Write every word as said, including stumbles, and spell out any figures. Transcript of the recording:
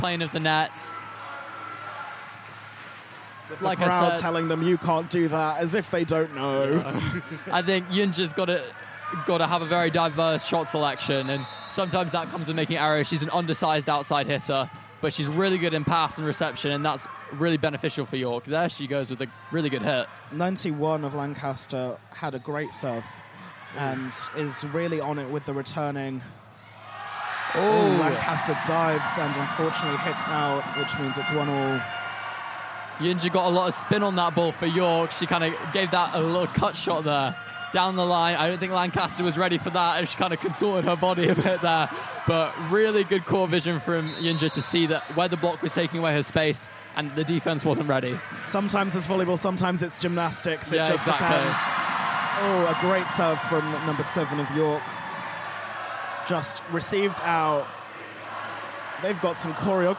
plane of the net. With Like the I crowd said- telling them you can't do that, as if they don't know. I think Yunja's got to got to have a very diverse shot selection, and sometimes that comes with making errors. She's an undersized outside hitter, but she's really good in pass and reception, and that's really beneficial for York. There she goes with a really good hit. ninety-one of Lancaster had a great serve and is really on it with the returning. Oh, Lancaster dives and unfortunately hits out, which means it's one all. Yunja got a lot of spin on that ball for York. She kind of gave that a little cut shot there down the line. I don't think Lancaster was ready for that, and she kind of contorted her body a bit there. But really good court vision from Yunja to see that where the block was taking away her space and the defense wasn't ready. Sometimes it's volleyball, sometimes it's gymnastics. It Yeah, just exactly. depends. Oh, a great serve from number seven of York. Just received out. They've got some choreography